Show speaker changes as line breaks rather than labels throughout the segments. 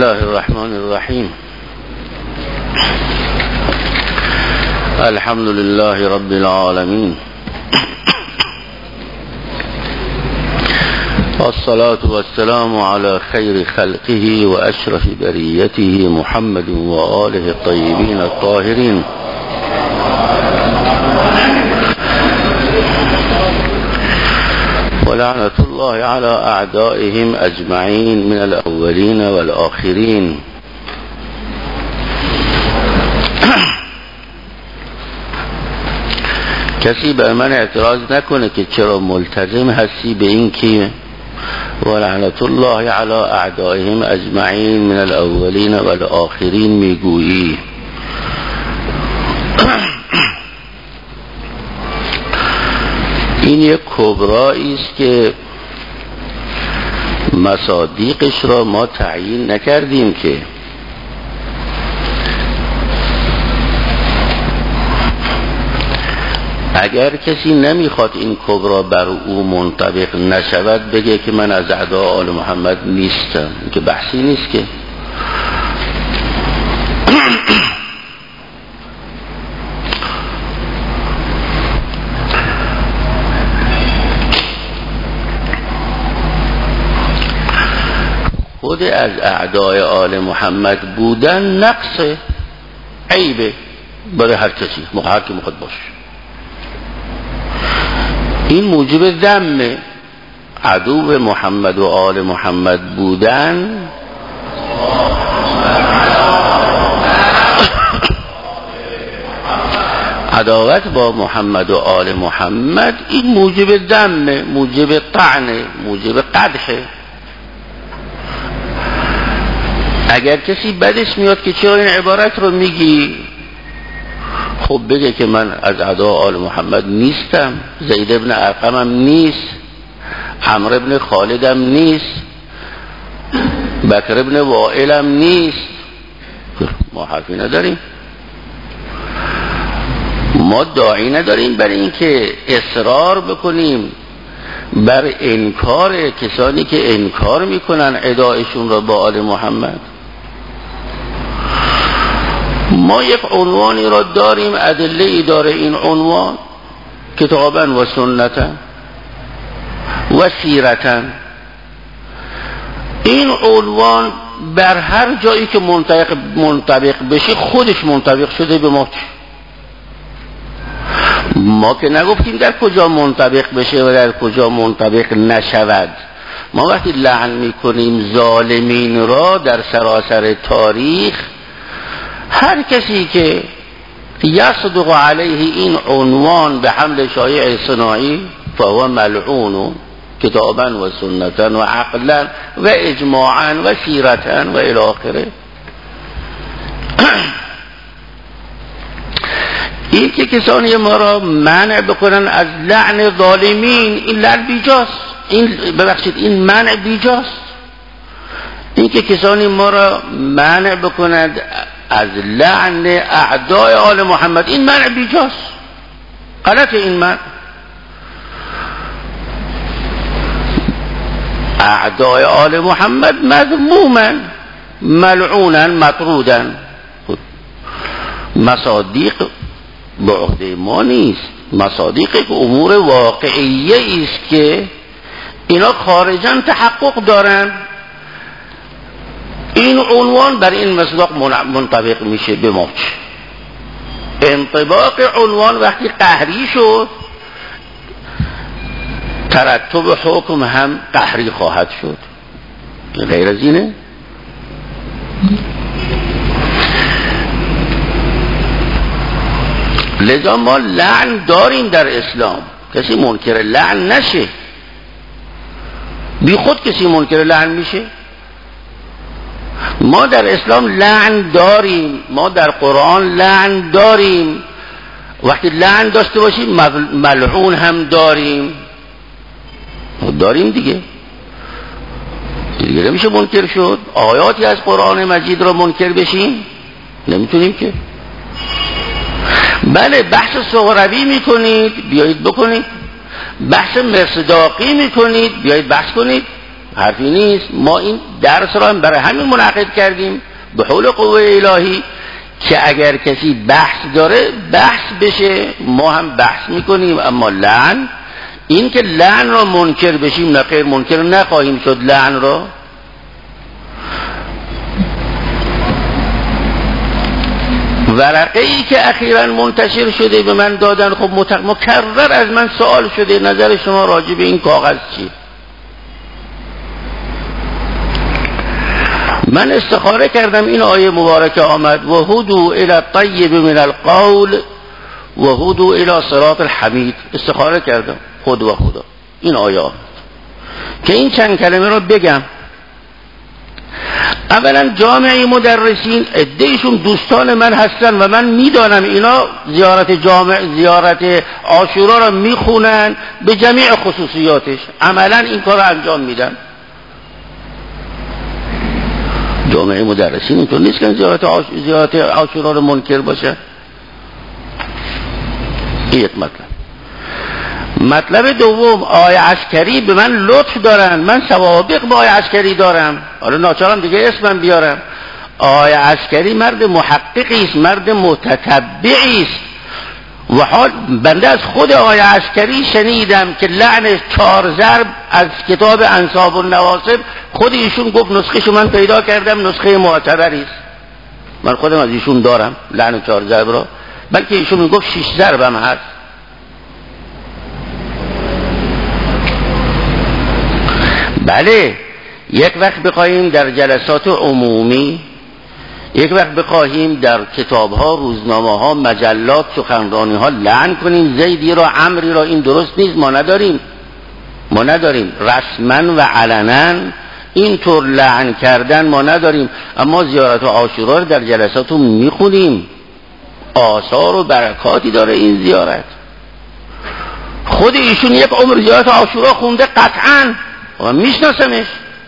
الله الرحمن الرحیم. الحمد لله رب العالمين، والصلاة والسلام على خير خلقه وأشرف بريته محمد وآله الطيبين الطاهرين. ولعنة الله على أعدائهم أجمعين من الأولين والآخرين. کسی به من اعتراض نکنه که چرا ملتزم هستی به این که ولعنة الله على أعدائهم أجمعين من الأولين والآخرين میگویی. این یک کبرایی است که مصادیقش را ما تعیین نکردیم که اگر کسی نمیخواد این کبرا بر او منطبق نشود بگه که من از اعداء آل محمد نیستم، که بحثی نیست که خود از اعدای آل محمد بودن نقص عیبه برای هر کسی، هر کی میخواد باشه. این موجب ذم عدو محمد و آل محمد بودن عداوت با محمد و آل محمد، این موجب ذم، موجب طعن، موجب قدح. اگر کسی بدش میاد که چرا این عبارت رو میگی، خب بگه که من از اعداء آل محمد نیستم، زید ابن ارقمم نیست، عمرو ابن خالدم نیست، بکر ابن وائلم نیست. ما حرفی نداریم، ما داعی نداریم برای اینکه اصرار بکنیم بر انکار کسانی که انکار میکنن ادعایشون را با آل محمد. ما یک عنوانی را داریم، ادله ای داره این عنوان، کتابا و سنتا و سیرتا. این عنوان بر هر جایی که منطبق بشه خودش منطبق شده به ما. ما که نگفتیم در کجا منطبق بشه و در کجا منطبق نشود. ما وقتی لعن میکنیم ظالمین را در سراسر تاریخ، هر کسی که یصدق علیه این عنوان به حمل شایع صناعی فهو ملعون کتابا و سنتا و عقلا و اجماعا و سیرتا و الی آخره. این که کسانی ما را منع بکنن از لعن ظالمین، این لعن بیجاست، این منع بیجاست. این که کسانی ما را منع بکنند از لعن اعدای آل محمد، این منع بیجاست، غلط. این منع اعدای آل محمد مذموما ملعونا مطرودا. مصادیق به عهده ما نیست، مصادیق که امور واقعیه است که اینا خارجا تحقق دارن. این عنوان بر این مصداق منطبق میشه به ما. انطباق عنوان وقتی قهری شد، ترتب حکم هم قهری خواهد شد، غیر از اینه. لذا ما لعن داریم در اسلام، کسی منکر لعن نشه. بی خود کسی منکر لعن میشه. ما در اسلام لعن داریم، ما در قرآن لعن داریم. وقتی لعن داشته باشیم ملعون هم داریم دیگه نمیشه منکر شد. آیاتی از قرآن مجید را منکر بشیم نمیتونیم که. بله بحث صغروی میکنید بیایید بکنید، بحث مصداقی میکنید بیایید بحث کنید، حرفی نیست. ما این درس را برای همین منعقد کردیم به حول قوه الهی که اگر کسی بحث داره بحث بشه، ما هم بحث میکنیم. اما لعن، این که لعن را منکر بشیم، نه خیر، منکر نخواهیم شد لعن را. ورقه ای که اخیراً منتشر شده به من دادن، خب مکرر از من سوال شده نظر شما راجع به این کاغذ چی؟ من استخاره کردم، این آیه مبارکه آمد و هدوا الی الطیب من القول و هدوا الی صراط الحمید. استخاره کردم خود و خدا این آیه آمد که این چند کلمه رو بگم. اولا جامعه مدرسین عده‌شون دوستان من هستن و من میدانم اینا زیارت جامع، زیارت عاشورا را میخونن به جمیع خصوصیاتش، عملا این کار رو انجام میدن. جامعه مدرسین اینطور نیست که زیارت عاشورا رو منکر باشه. این یک مطلب دوم، آقای عسکری به من لطف دارن، من سوابق با آقای عسکری دارم، حالا ناچارم دیگه اسمم بیارم. آقای عسکری مرد محققی است، مرد متتبعی است و حال بنده از خود آقای عسکری شنیدم که لعن 4 ضرب از کتاب انساب النواسب، خود ایشون گفت نسخه‌شو من پیدا کردم، نسخه معتبری است. من خودم از ایشون دارم لعن 4 ضرب را، بلکه ایشون میگفت 6 ضرب هم هست. بله، یک وقت بخواهیم در جلسات عمومی، یک وقت بخواهیم در کتاب‌ها، روزنامه‌ها، مجلات، سخنرانی‌ها لعن کنیم زیدی را، عمری را، این درست نیست. ما نداریم رسما و علنا اینطور لعن کردن ما نداریم. اما زیارت عاشورا رو در جلساتون میخونیم، آثار و برکاتی داره این زیارت. خود ایشون یک عمر زیارت عاشورا خونده قطعاً و میشناسمش.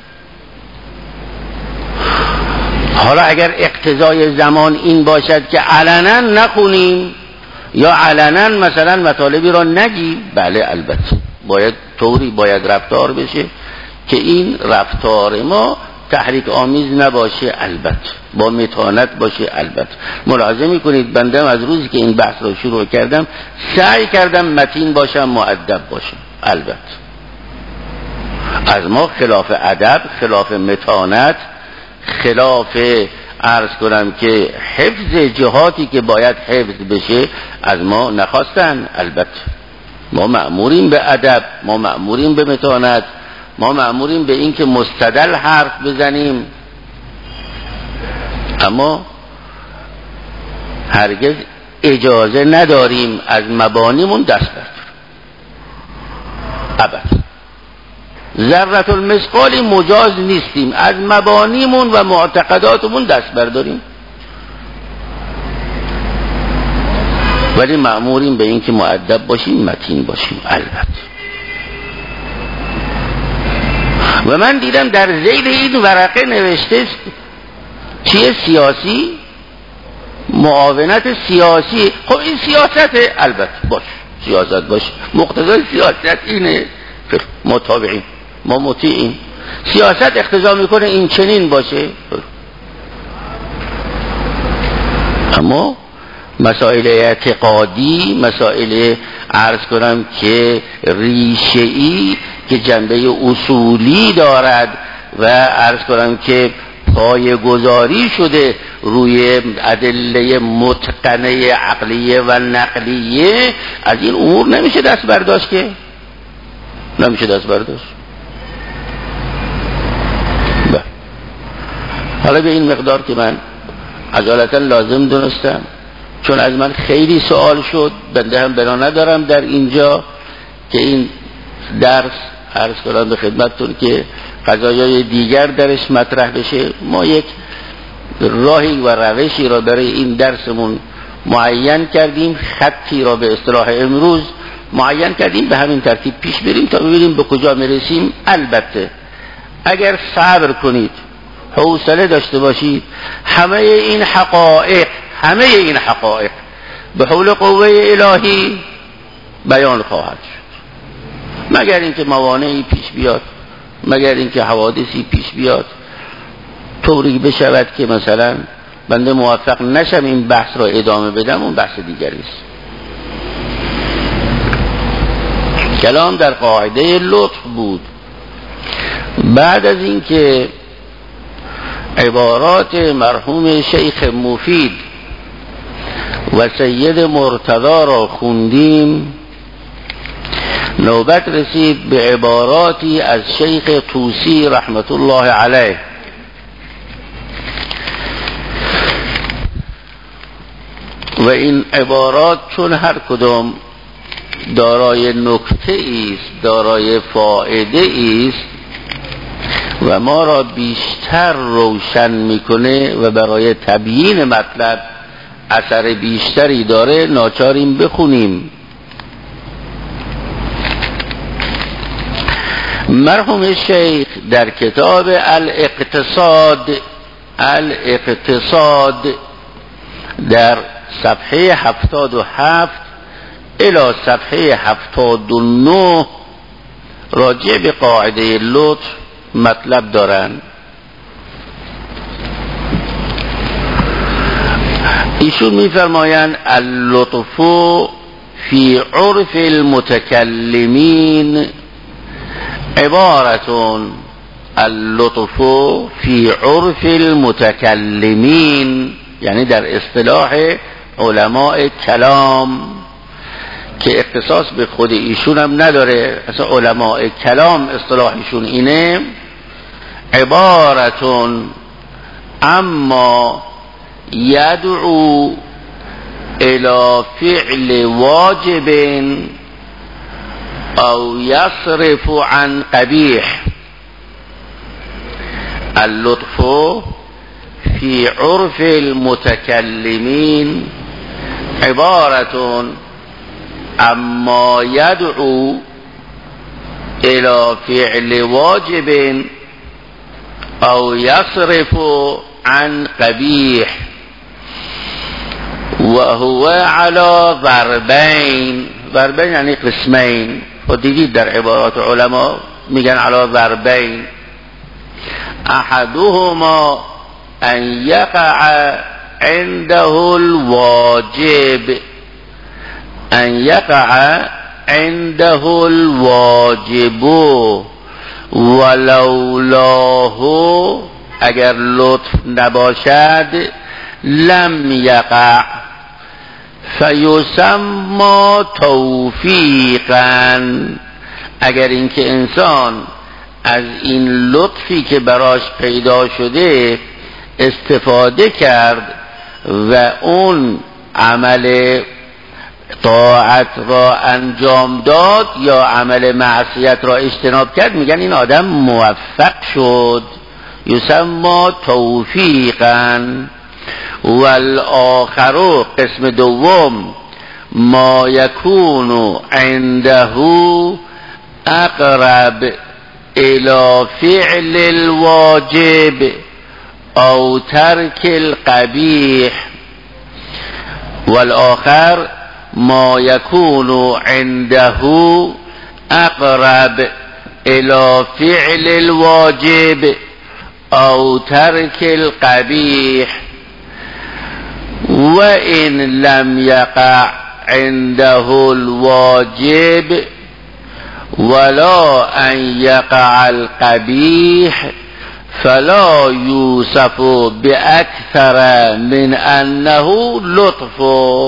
حالا اگر اقتضای زمان این باشد که علنا نخونیم یا علنا مثلا مطالبی را نگیم، بله البته باید طوری باید رفتار بشه که این رفتار ما تحریک آمیز نباشه، البته با متانت باشه. البته ملاحظه میکنید بنده از روزی که این بحث رو شروع کردم سعی کردم متین باشم، مؤدب باشم. البته از ما خلاف ادب، خلاف متانت، خلاف عرض کنم که حفظ جهاتی که باید حفظ بشه از ما نخواستن. البته ما مأموریم به ادب، ما مأموریم به متانت، ما مأموریم به این که مستدل حرف بزنیم، اما هرگز اجازه نداریم از مبانیمون دست برداریم. ابدا ذرة المثقالی مجاز نیستیم از مبانیمون و معتقداتمون دست برداریم، ولی مأموریم به این که مؤدب باشیم، متین باشیم. البته و من دیدم در ذیل این ورقه نوشته چیه؟ سیاسی، معاونت سیاسی. خب این سیاسته، البته باش، سیاست باش، مقتضای سیاست اینه، متابعین، ما مطیعیم. سیاست اقتضا میکنه این چنین باشه. اما مسائل اعتقادی، مسائل عرض کنم که ریشه‌ای که جنبه اصولی دارد و عرض کنم که پایه‌گذاری شده روی ادله متقنه عقلیه و نقلیه، از این امور نمیشه دست برداشت، که نمیشه دست برداشت. حالا به این مقدار که من عجالتا لازم دونستم، چون از من خیلی سوال شد، بنده هم بنا ندارم در اینجا که این درس عرض کنم به خدمتتون که قضایای دیگر درش مطرح بشه. ما یک راهی و روشی را برای این درسمون معین کردیم، خطی را به اصطلاح امروز معین کردیم، به همین ترتیب پیش بریم تا ببینیم به کجا میرسیم. البته اگر صبر کنید، حوصله داشته باشید، همه این حقایق به حول قوه الهی بیان خواهد شد، مگر اینکه موانعی پیش بیاد مگر اینکه حوادثی پیش بیاد طوری بشود که مثلا بنده موفق نشم این بحث را ادامه بدم، اون بحث دیگری است. کلام در قاعده لطف بود. بعد از اینکه عبارات مرحوم شیخ مفید و سید مرتضی را خوندیم، نوبت رسید به عباراتی از شیخ طوسی رحمت الله علیه. و این عبارات چون هر کدام دارای نکته است، دارای فائده است و ما را بیشتر روشن میکنه و برای تبیین مطلب اثر بیشتری داره، ناچاریم بخونیم. مرحوم شیخ در کتاب الاقتصاد در صفحه 77 الی صفحه 79 راجع به قاعده لطف مطلب دارن. ایشون میفرمایند اللطف فی عرف المتکلمین عبارتون، اللطف فی عرف المتکلمین یعنی در اصطلاح علماء کلام که اختصاص به خود ایشون هم نداره، اصلا علماء کلام اصطلاحشون اینه، عبارتون اما یدعو الى فعل واجب او یصرف عن قبیح. اللطف فی عرف المتکلمین عبارتون اما یدعو الى فعل واجب او یصرف عن قبیح و هو علی ضربین. ضربین یعنی قسمین، و دیدید در عبارات علما میگن علی ضربین. احدهما ان یقع عنده الواجب، ان یقع عنده الواجب ولولاه، اگر لطف نباشد لم یقع فیسمى توفیقا. اگر اینکه انسان از این لطفی که براش پیدا شده استفاده کرد و اون عمل طاعت را انجام داد یا عمل معصیت را اجتناب کرد، میگن این آدم موفق شد، یسمى توفیقا. والآخر، قسم دوم، ما یکون عنده اقرب الى فعل الواجب او ترک القبیح. والآخر ما یکون عنده اقرب الى فعل الواجب او ترک القبیح و ان لم یقع عنده الواجب ولا ان یقع القبیح فلا یوصف باکثر من انه لطف.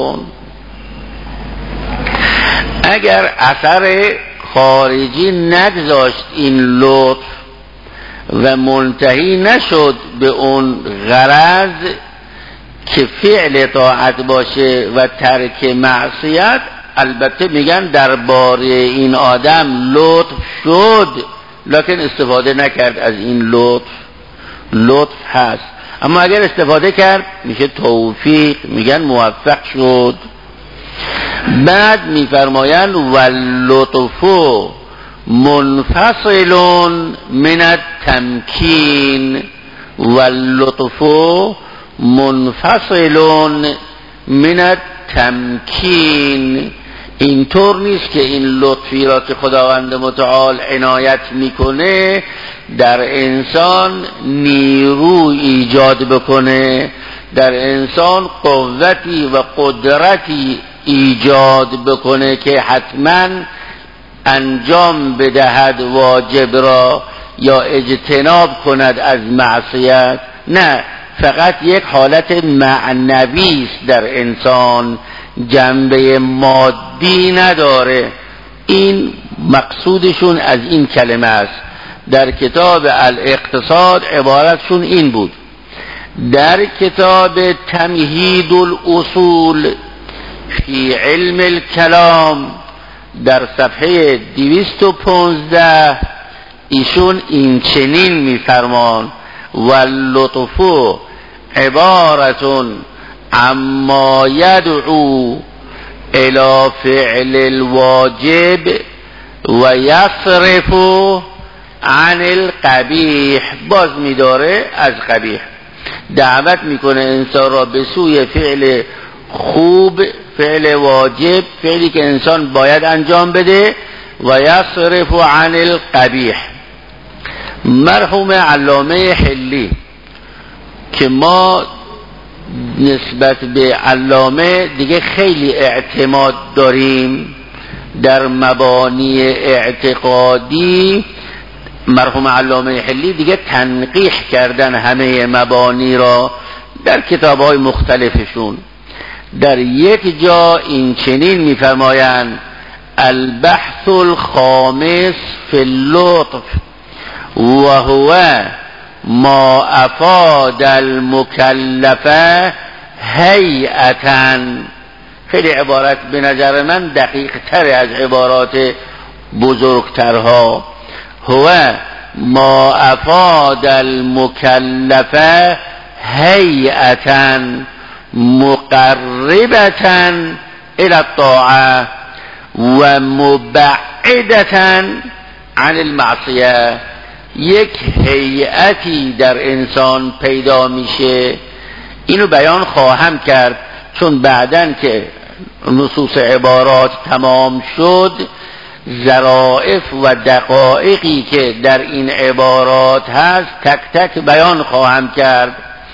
اگر اثر خارجی نگذاشت این لطف و منتهی نشد به اون غرض که فعل طاعت باشه و ترک معصیت، البته میگن درباره این آدم لطف شد لکن استفاده نکرد از این لطف هست. اما اگر استفاده کرد میشه توفیق، میگن موفق شد. بعد میفرمایند واللطف منفصل من التمکین. واللطف منفصل من التمکین اینطور نیست که این لطفی را که خداوند متعال عنایت میکنه در انسان نیرو ایجاد بکنه، در انسان قوتی و قدرتی ایجاد بکنه که حتما انجام بدهد واجب را یا اجتناب کند از معصیت. نه، فقط یک حالت معنوی است در انسان، جنبه مادی نداره. این مقصودشون از این کلمه است. در کتاب الاقتصاد عبارتشون این بود. در کتاب تمهید الاصول فی علم الکلام در صفحه 215 ایشون این چنین میفرمان: واللطف عبارتون اما یدعو الى فعل الواجب و یصرف عن القبیح. باز میداره از قبیح، دعوت میکنه انسان را به سوی فعل خوب، فعل واجب، فعلی که انسان باید انجام بده، و یصرف عن القبیح. مرحوم علامه حلی که ما نسبت به علامه دیگه خیلی اعتماد داریم در مبانی اعتقادی، مرحوم علامه حلی دیگه تنقیح کردن همه مبانی را در کتاب‌های مختلفشون. در یک جا این چنین می‌فرمایند: البحث الخامس فی اللطف وهو ما افاد المکلفه هیئتا. خیلی عبارت به نظر من دقیق تر از عبارات بزرگترها. هو ما افاد المکلفه هیئتا مقربتا الى الطاعه و مبعدتا عن المعصیه. یک هیئتی در انسان پیدا میشه. اینو بیان خواهم کرد چون بعدن که نصوص عبارات تمام شد ظرائف و دقایقی که در این عبارات هست تک تک بیان خواهم کرد.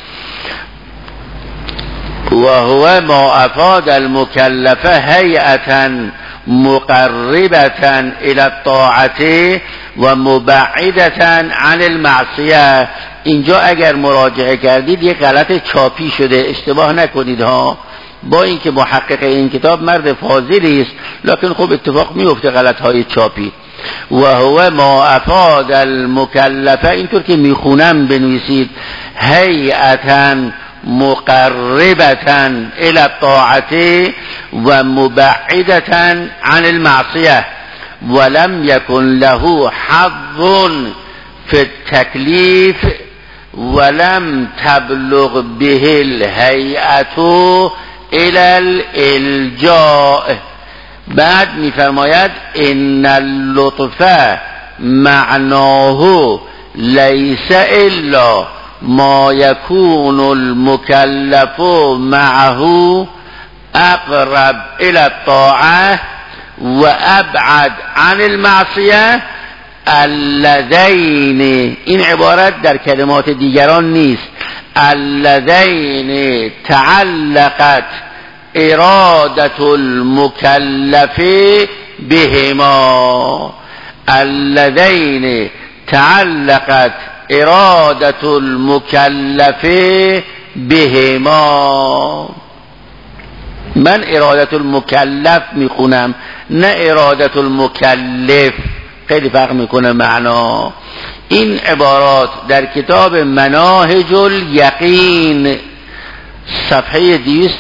و هو ما افاد المکلفه هیئتا مقربتا الى الطاعه و مبعدتا عن المعصیه. اینجا اگر مراجعه کردید یک غلط چاپی شده، اشتباه نکنید ها. با اینکه محقق این کتاب مرد فاضلی است لکن خب اتفاق میفته غلط های چاپی. و هو ما افاد المکلفه، اینطور که میخونم بنویسید هیئتا مقربتا الى الطاعه و مبعدتا عن المعصیه ولم یکن له حظ فی التکلیف ولم تبلغ به الهیئة الى الالجاء. بعد میفرماید ان اللطف معناه لیس الا ما یکون المکلف معه اقرب الى الطاعه و ابعد عن المعصیه اللذین. این عبارت در کلمات دیگران نیست. اللذین تعلقت ارادت المکلف بهما. اللذین تعلقت ارادت المکلف بهما. من ارادت المکلف میخونم نه ارادت المکلف، خیلی فرق میکنه معنا. این عبارات در کتاب مناهج الیقین صفحه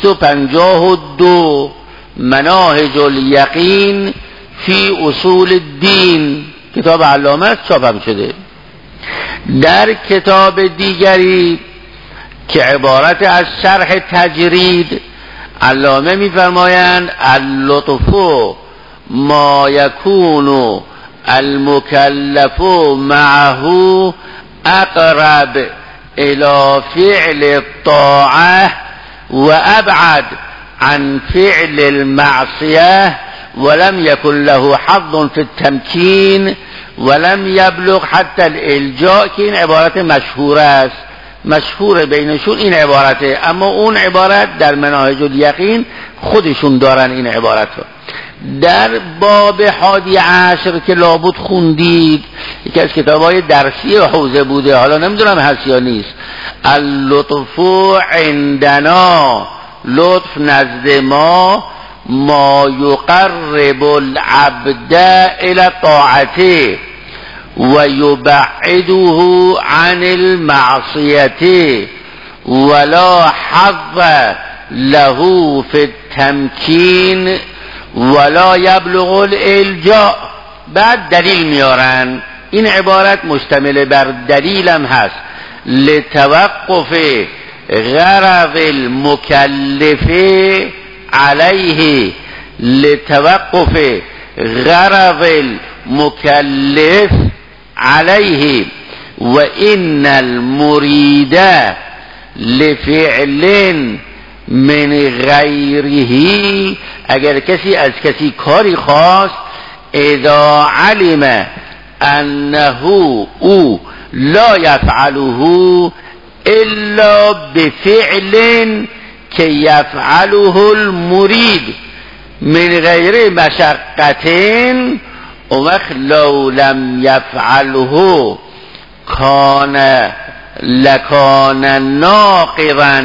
252 مناهج الیقین فی اصول الدین، کتاب علامه است، چاپ شده. در کتاب دیگری که عبارت از شرح تجرید، علامه میفرمایند اللطف ما یکون المکلف معه اقرب الى فعل الطاعه و ابعد عن فعل المعصیه ولم يكن له حظ في التمکین ولم یبلغ حتی الالجاء، که این عبارت مشهور است، مشهور بینشون این عبارته، اما اون عبارت در مناهج الیقین خودشون دارن این عبارت رو. در باب 11 که لابد خوندید، یکی از کتابای درسی حوزه بوده، حالا نمیدونم هست یا نیست، اللطف عندنا، لطف نزد ما یقرب العبد الى طاعته و یبعده عن المعصیه ولا حظ له فی التمکین ولا یبلغ الالجاء. بعد دلیل میارن، این عبارت مشتمل بر دلیلم هست، لتوقف غرض المکلف علیه، لتوقف غرض المکلف علیه و ان المرید لفعل من غیره، اگر کسی از کسی کاری خواست، اذا علم انه او لا یفعله الا بفعل که یفعله المرید من غیر مشقتین، و وقت لو لم یفعله لکان ناقضا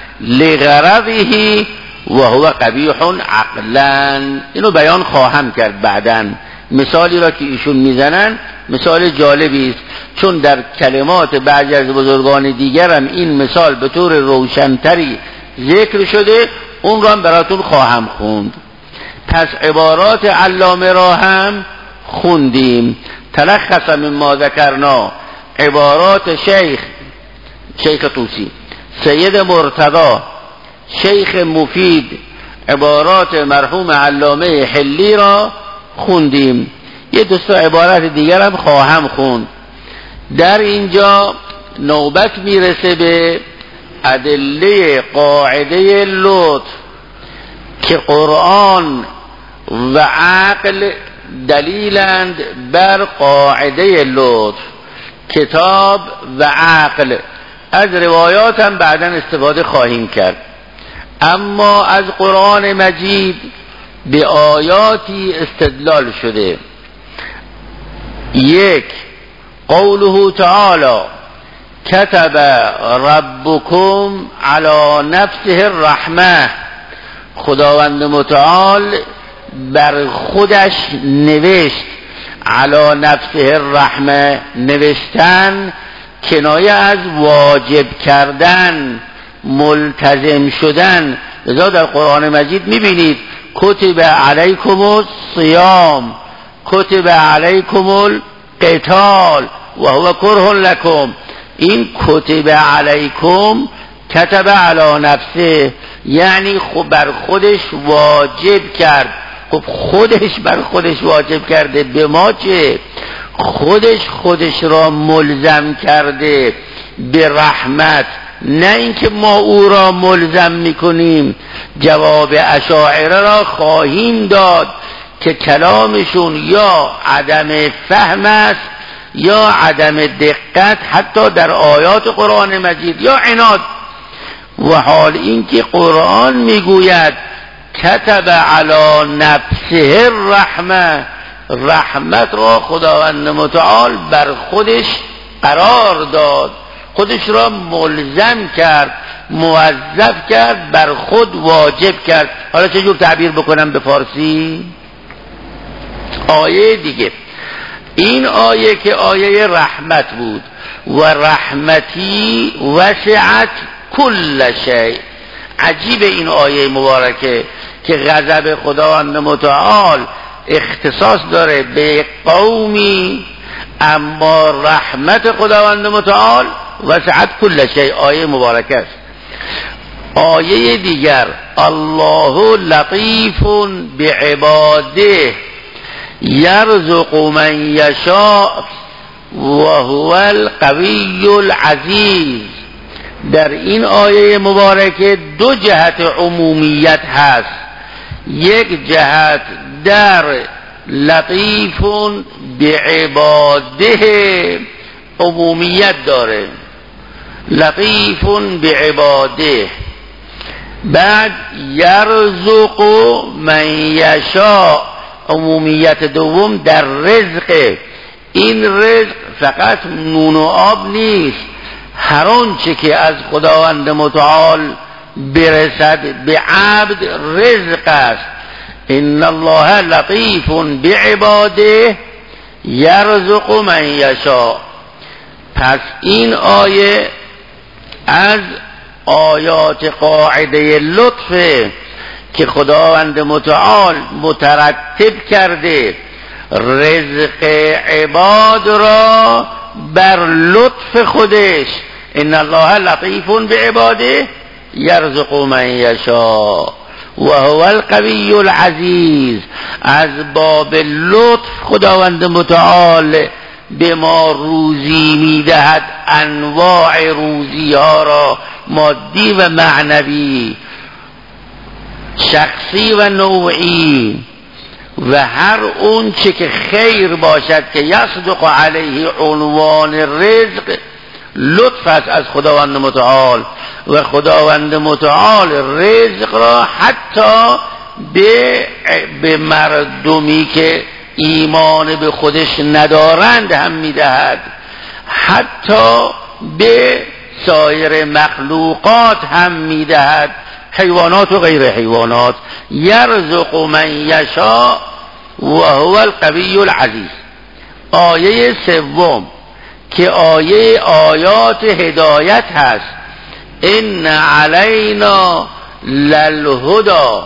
لغرضه و هو قبیح عقلا. اینو بیان خواهم کرد بعداً. مثالی را که ایشون میزنن مثال جالبی است، چون در کلمات بعضی از بزرگان دیگر هم این مثال به طور روشنتری ذکر شده، اون را هم براتون خواهم خوند. پس عبارات علامه را هم خوندیم. تلخص مما ذکرنا عبارات شیخ طوسی، سید مرتضی، شیخ مفید، عبارات مرحوم علامه حلی را خوندیم. یه دوستا عبارت دیگر هم خواهم خوند. در اینجا نوبت میرسه به ادله قاعده لطف که قرآن و عقل دلیلند بر قاعده لطف. کتاب و عقل، از روایات هم بعداً استفاده خواهیم کرد، اما از قرآن مجید به آیاتی استدلال شده. یک، قوله تعالی کتب ربکم علی نفسه الرحمه، خداوند متعال بر خودش نوشت، علی نفسه الرحمه نوشتن کنایه از واجب کردن، ملتزم شدن. لذا در قرآن مجید میبینید کتب علیکم الصیام، کتب علیکم القتال و هو کره لکم. این کتب علیکم، کتب علی نفسه، یعنی خب بر خودش واجب کرد. خب خودش بر خودش واجب کرده، به ما چه؟ خودش را ملزم کرده به رحمت، نه اینکه ما او را ملزم میکنیم. جواب اشاعره را خواهیم داد که کلامشون یا عدم فهم است یا عدم دقت حتی در آیات قرآن مجید، یا عناد. و حال اینکه قرآن میگوید کتب علی نفسه الرحمه، رحمت را خداوند متعال بر خودش قرار داد، خودش را ملزم کرد، موظف کرد، بر خود واجب کرد. حالا چجور تعبیر بکنم به فارسی؟ آیه دیگه، این آیه که آیه رحمت بود، و رحمتی وسعت کل شیء. عجیب این آیه مبارکه که غضب خداوند متعال اختصاص داره به قومی، اما رحمت خداوند متعال وسعت کل شیء. آیه مبارکه است. آیه دیگر، الله لطیف بعباده یرزق من یشاء و هو القوی العزیز. در این آیه مبارکه دو جهت عمومیت هست. یک جهت در لطیف بعباده عمومیت داره، لطیف بعباده. بعد یرزق من یشاء عمومیت دوم در رزق. این رزق فقط نون و آب نیست، هر آنچه که از خداوند متعال برسد به عبد رزق است. ان الله لطیف بعباده یرزق من یشاء. پس این آیه از آیات قاعده لطفه که خداوند متعال مترتب کرده رزق عباد را بر لطف خودش. ان الله لطیف بعباده یرزق من یشاء و هو القوی العزیز. از باب لطف خداوند متعال به ما روزی میدهد، انواع روزی ها را، مادی و معنوی، شخصی و نوعی، و هر اون چه که خیر باشد که یصدق علیه عنوان رزق لطف است از خداوند متعال. و خداوند متعال رزق را حتی به مردمی که ایمان به خودش ندارند هم میدهد، حتی به سایر مخلوقات هم میدهد، حیوانات و غیر حیوانات. یرزق من یشاء و هو القوی العزیز. آیه سوم که آیات هدایت هست، ان علینا للهدی،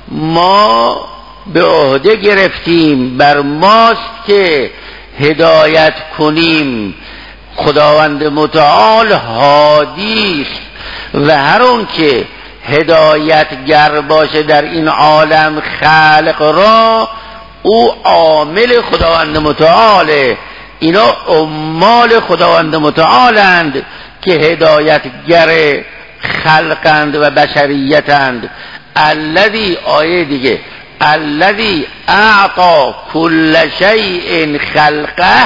ما به عهده گرفتیم، بر ماست که هدایت کنیم. خداوند متعال هادی است و هر اون که هدایتگر باشه در این عالم خلق را، او عامل خداوند متعاله. اینا عمال خداوند متعالند که هدایتگر خلقند و بشریتند. الذی، آیه دیگه، الذی اعطى كل شیء خلقه،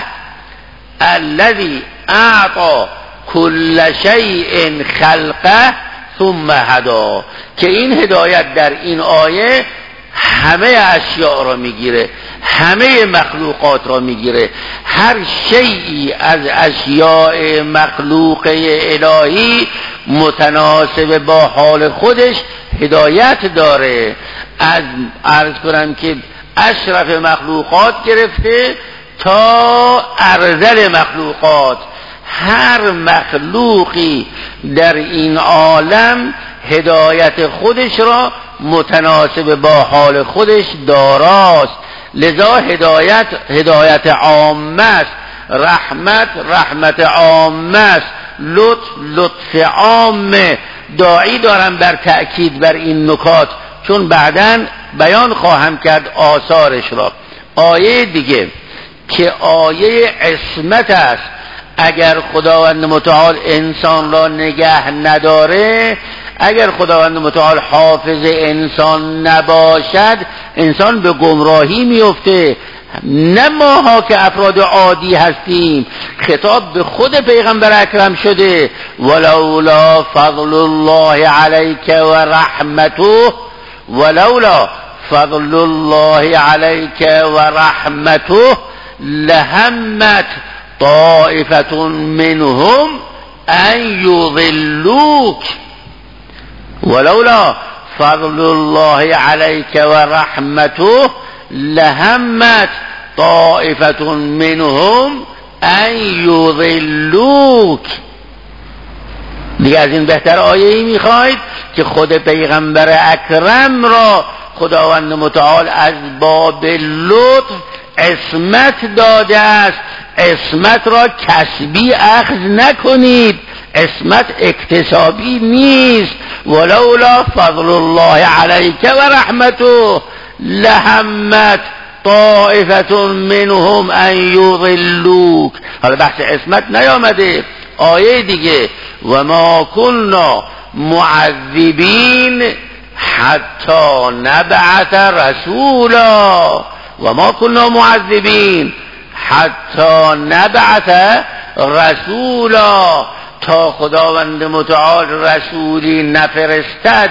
الذی اعطى كل شیء خلقه ثم هدا. که این هدایت در این آیه همه اشیاء را میگیره، همه مخلوقات را میگیره. هر شیئی از اشیاء مخلوقه الهی متناسب با حال خودش هدایت داره. از عرض کنم که اشرف مخلوقات گرفته تا ارذل مخلوقات، هر مخلوقی در این عالم هدایت خودش را متناسب با حال خودش داراست. لذا هدایت عامه است، رحمت عامه است، لطف عامه. داعی دارم بر تأکید بر این نکات، چون بعداً بیان خواهم کرد آثارش را. آیه دیگه که آیه عصمت است، اگر خداوند متعال انسان را نگه نداره، اگر خداوند متعال حافظ انسان نباشد، انسان به گمراهی میفته. نه ماها که افراد عادی هستیم، خطاب به خود پیغمبر اکرم شده. ولولا فضل الله علیک و رحمته، ولولا فضل الله علیک و رحمته لهمت طائفة منهم ان یضلوک، ولولا فضل الله علیک و رحمته لهمت طائفة منهم ان یضلوک. دیگه از این بهتر آیه ای میخواید که خود پیغمبر اکرم را خداوند متعال از باب لطف عصمت داده است. عصمت را کسبی اخذ نکنید، عصمت اکتسابی نیست. ولولا فضل الله علیک و رحمته لهمت طائفة منهم ان یضلوک. حالا بحث عصمت نیامده. آیه دیگه و ما کنا معذبین حتی نبعث رسولا و ما كنا معذبین حتی نبعث رسولا، تا خداوند متعال رسولی نفرستد،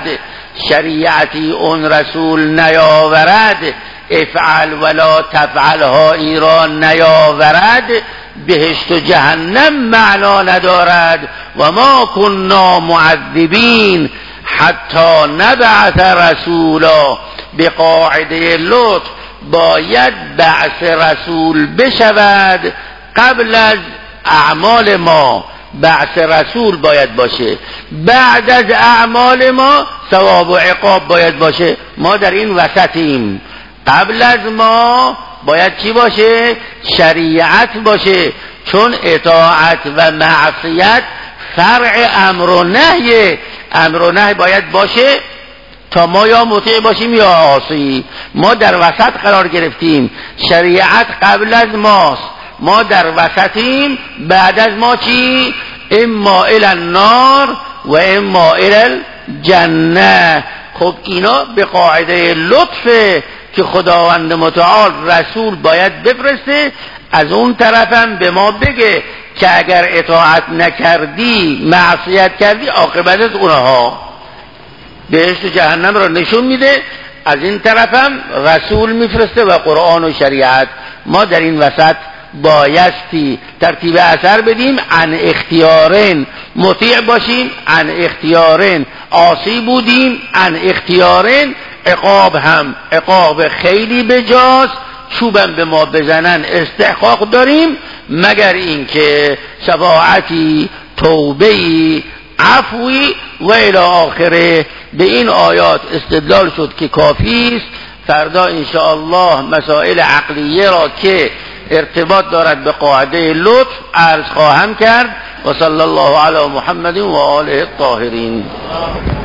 شریعتی اون رسول نیاورد، افعل ولا تفعل هایی را نیاورد، بهشت و جهنم معنا ندارد. و ما كنا معذبین حتی نبعث رسولا. به قاعده لطف باید بعث رسول بشود قبل از اعمال ما، بعث رسول باید باشه، بعد از اعمال ما ثواب و عقاب باید باشه. ما در این وسطیم. قبل از ما باید چی باشه؟ شریعت باشه، چون اطاعت و معصیت فرع امر و نهی. امر و نهی باید باشه تا ما یا مطیع باشیم یا عاصی. ما در وسط قرار گرفتیم، شریعت قبل از ماست، ما در وسطیم. بعد از ما چی؟ اما الی النار و اما الی الجنه. خب اینا به قاعده لطفه که خداوند متعال رسول باید بفرسته، از اون طرفم به ما بگه که اگر اطاعت نکردی، معصیت کردی، عاقبتت اونها. بهشت و جهنم را نشون میده، از این طرفم رسول میفرسته و قرآن و شریعت. ما در این وسط بایستی ترتیب اثر بدیم، عن اختیارن مطیع باشیم، عن اختیارن عاصی بودیم، عن اختیارن عقاب هم عقاب خیلی بجاست، چوبم به ما بزنن استحقاق داریم، مگر اینکه شفاعتی، توبه‌ای، عفوی و الی آخره. به این آیات استدلال شد که کافی است. فردا انشاءالله مسائل عقلیه را که ارتباط دارد به قاعده لطف عرض خواهم کرد. و صلی الله علی محمد و آله الطاهرین.